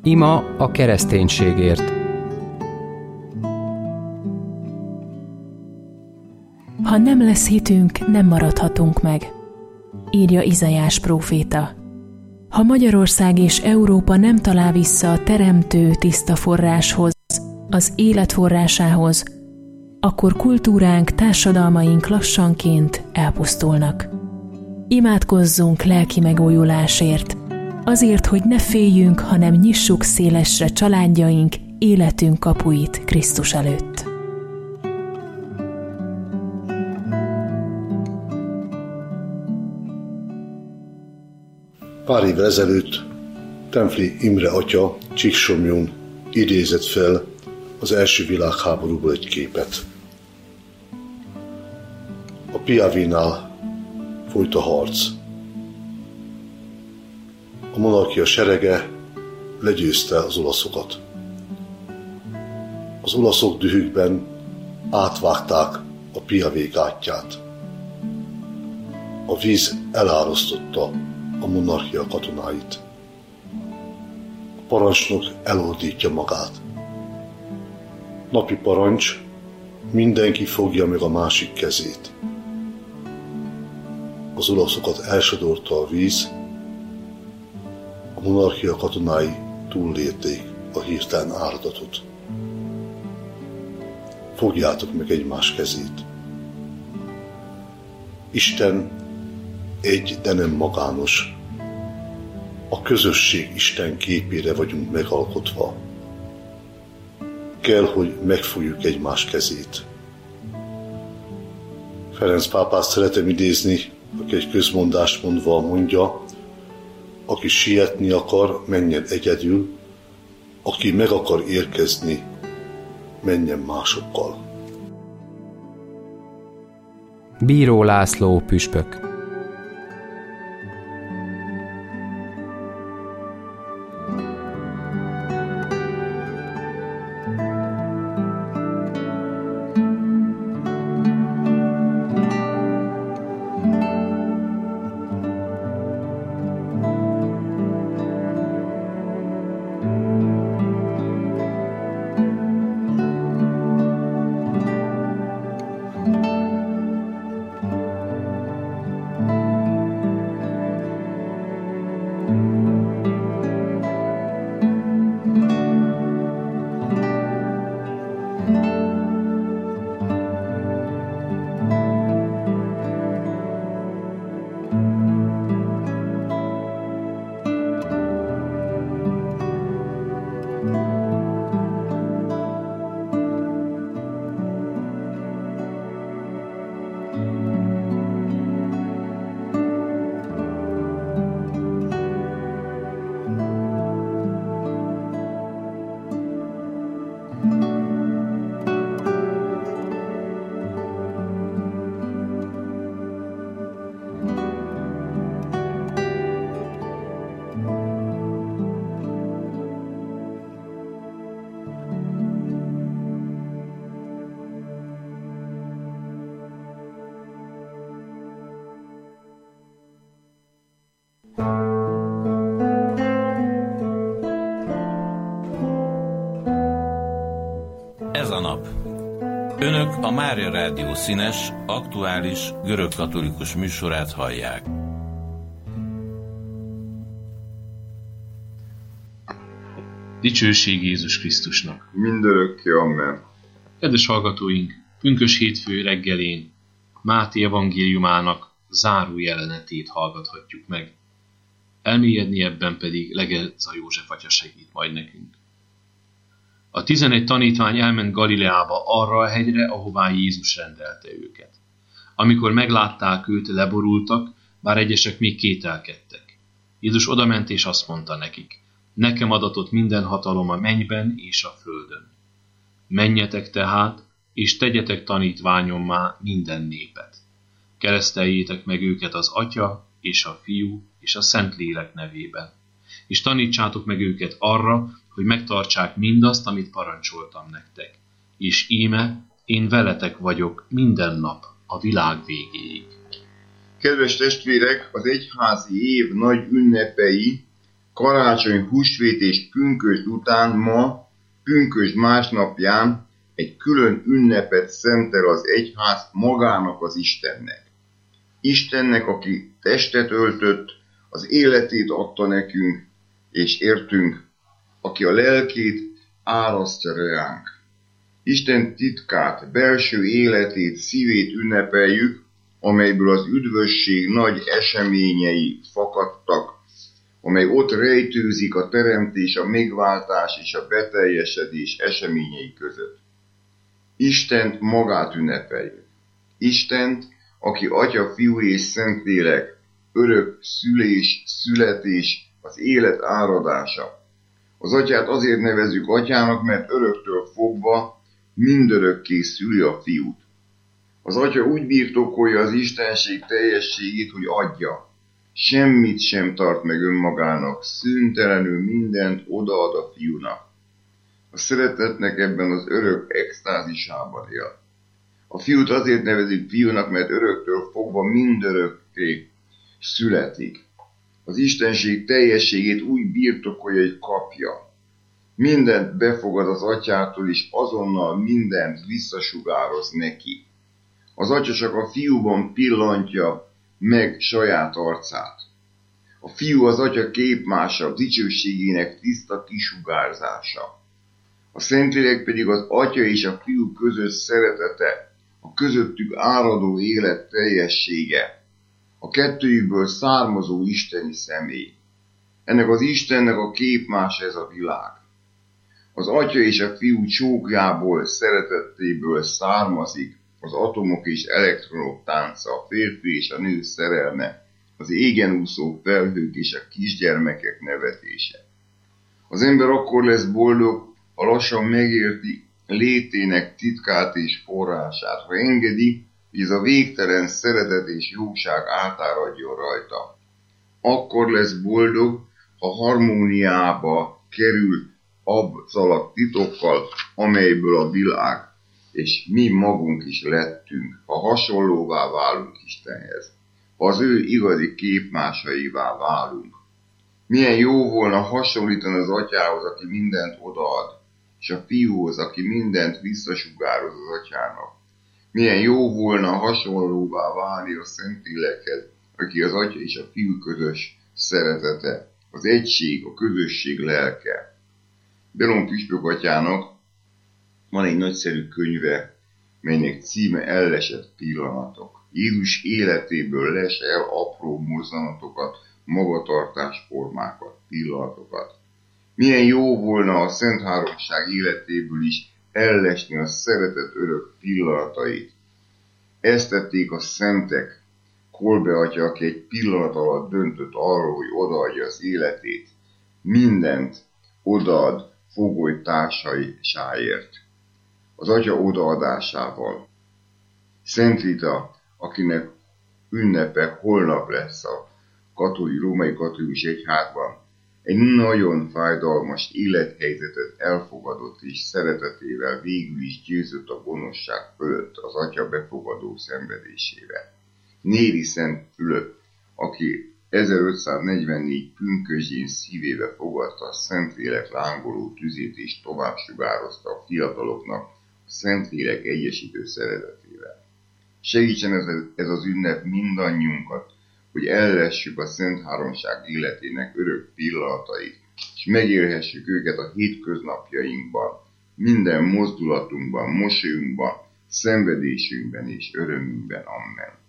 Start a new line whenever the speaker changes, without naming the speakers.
Ima a kereszténységért.
Ha nem lesz hitünk, nem maradhatunk meg, írja Izaiás próféta. Ha Magyarország és Európa nem talál vissza a teremtő tiszta forráshoz, az élet forrásához, akkor kultúránk, társadalmaink lassanként elpusztulnak. Imádkozzunk lelki megújulásért, azért, hogy ne féljünk, hanem nyissuk szélesre családjaink, életünk kapuit Krisztus előtt.
Pár évvel ezelőtt Templi Imre atya Csíksomlyón idézett fel az első világháborúból egy képet. A Piavénál folyt a harc. A monarchia serege legyőzte az olaszokat. Az olaszok dühükben átvágták a Piavé gátját. A víz elárasztotta a monarchia katonáit. A parancsnok elordítja magát. Napi parancs, mindenki fogja meg a másik kezét. Az olaszokat elsodorta a víz, a monarchia katonái túllélték a hirtelen áradatot. Fogjátok meg egymás kezét. Isten egy, de nem magános. A közösség Isten képére vagyunk megalkotva. Kell, hogy megfogjuk egymás kezét. Ferenc pápát szeretem idézni, aki egy közmondást mondva mondja, aki sietni akar, menjen egyedül, aki meg akar érkezni, menjen másokkal.
Bíró László püspök.
Ez a nap. Önök a Mária Rádió színes, aktuális, görögkatolikus műsorát hallják.
Dicsőség Jézus Krisztusnak!
Mindörökké, amen.
Kedves hallgatóink, pünkösd hétfő reggelén Máté evangéliumának záró jelenetét hallgathatjuk meg. Elmélyedni ebben pedig Legelza József atya segít majd nekünk. A 11 tanítvány elment Galileába, arra a hegyre, ahová Jézus rendelte őket. Amikor meglátták őt, leborultak, bár egyesek még kételkedtek. Jézus odament és azt mondta nekik: nekem adatott minden hatalom a mennyben és a földön. Menjetek tehát, és tegyetek tanítványommá minden népet. Kereszteljétek meg őket az Atya és a Fiú és a Szentlélek nevében. És tanítsátok meg őket arra, hogy megtartsák mindazt, amit parancsoltam nektek. És íme, én veletek vagyok minden nap, a világ végéig.
Kedves testvérek, az egyházi év nagy ünnepei Karácsony, húsvét és pünkösd után ma, pünkösd másnapján egy külön ünnepet szentel az egyház magának, az Istennek. Istennek, aki testet öltött, az életét adta nekünk és értünk, aki a lelkét árasztja reánk. Isten titkát, belső életét, szívét ünnepeljük, amelyből az üdvösség nagy eseményei fakadtak, amely ott rejtőzik a teremtés, a megváltás és a beteljesedés eseményei között. Istent magát ünnepeljük. Istent, aki Atya, Fiú és Szentlélek, örök szülés, születés, az élet áradása. Az Atyát azért nevezzük Atyának, mert öröktől fogva mindörökké szüli a Fiút. Az Atya úgy birtokolja az istenség teljességét, hogy adja. Semmit sem tart meg önmagának, szüntelenül mindent odaad a Fiúnak. A szeretetnek ebben az örök extázisában él. A Fiút azért nevezik Fiúnak, mert öröktől fogva mindörökké születik. Az istenség teljességét úgy birtokolja, hogy kapja. Mindent befogad az Atyától, és azonnal mindent visszasugároz neki. Az Atya csak a Fiúban pillantja meg saját arcát. A Fiú az Atya képmása, dicsőségének tiszta kisugárzása. A Szentlélek pedig az Atya és a Fiú közös szeretete, a közöttük áradó élet teljessége, a kettőjükből származó isteni személy. Ennek az Istennek a képmása ez a világ. Az Atya és a Fiú csókjából, szeretetéből származik az atomok és elektronok tánca, a férfi és a nő szerelme, az égen úszó felhők és a kisgyermekek nevetése. Az ember akkor lesz boldog, ha lassan megérti létének titkát és forrását, ha engedi, hogy ez a végtelen szeretet és jóság átáradjon rajta. Akkor lesz boldog, ha harmóniába kerül azzal a titokkal, amelyből a világ és mi magunk is lettünk, ha hasonlóvá válunk Istenhez, ha az ő igazi képmásaivá válunk. Milyen jó volna hasonlítani az Atyához, aki mindent odaad, és a Fiúhoz, aki mindent visszasugároz az Atyának. Milyen jó volna hasonlóvá válni a Szentlélekhez, aki az Atya és a Fiú közös szeretete, az egység, a közösség lelke. Bélon püspök atyának van egy nagyszerű könyve, melynek címe Ellesett pillanatok. Jézus életéből les el apró mozzanatokat, magatartásformákat, pillanatokat. Milyen jó volna a Szent Háromság életéből is ellesni a szeretet örök pillanatait. Ezt tették a szentek. Kolbe atya, aki egy pillanat alatt döntött arról, hogy odaadja az életét. Mindent odaad fogoly társaisáért. Az Atya odaadásával. Szent Rita, akinek ünnepe holnap lesz a római katolikus egyházban, egy nagyon fájdalmas élethelyzetet elfogadott és szeretetével végül is győzött a gonoszság fölött az Atya befogadó szenvedésével. Néri Szent Fülöp, aki 1544 pünkösdjén szívébe fogadta a Szentlélek lángoló tüzét és tovább sugározta a fiataloknak a Szentlélek egyesítő szeretetével. Segítsen ez az ünnep mindannyiunkat, hogy ellessük a Szent Háromság életének örök pillanatait, és megélhessük őket a hétköznapjainkban, minden mozdulatunkban, mosolyunkban, szenvedésünkben és örömünkben. Amen.